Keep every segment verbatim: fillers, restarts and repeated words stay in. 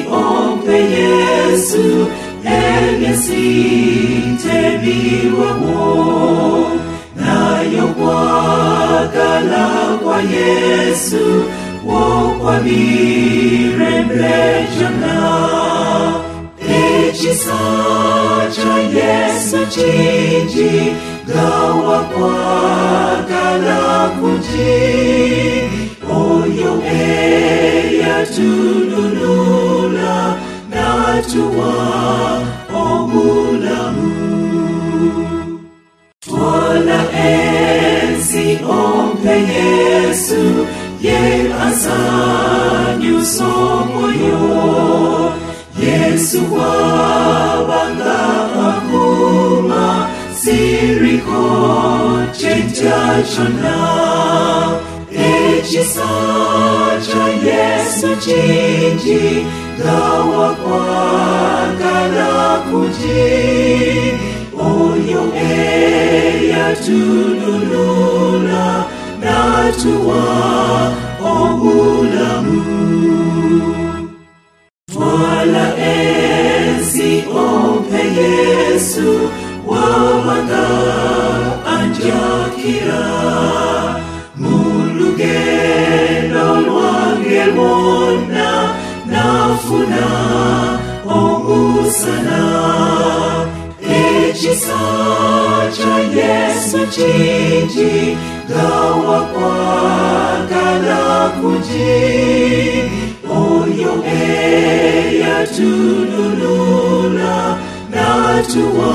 ompe Yesu egesitebiwawo nayo kwagala kwa Yesu wokwabiremblejana ekisa kya Yesu kingi gawa kwagala kungi oyo eyatununula natuwa obulamu twala ensi ompe Yesu ye asanyusa omwoyo Yesu wabanga akuma siriko kyentya kyonna ekisa kya Yesu kingi gawa kwagala kungi oyo eyatununula natuwa obulamu twala ensi ompe Yesu wabanga anjakira mulugendo lwange lwonna nafuna omusana ekisa kya Yesu kingi gawa kwagala kungi oyo eyatununula natuwa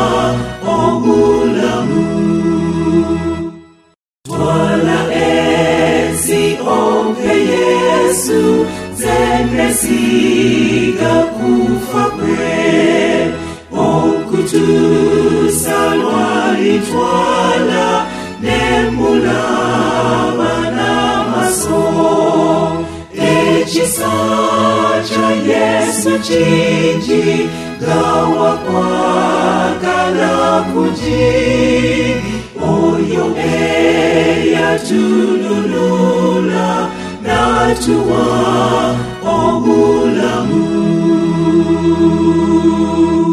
obulamu twala ensi ompe Yesu zenesiga kufa kwe okutusa lwalitwala nemulaba n'amaso ekisa kya Yesu kingi gawa kwagala kungi oyo eyatununula natuwa obulamu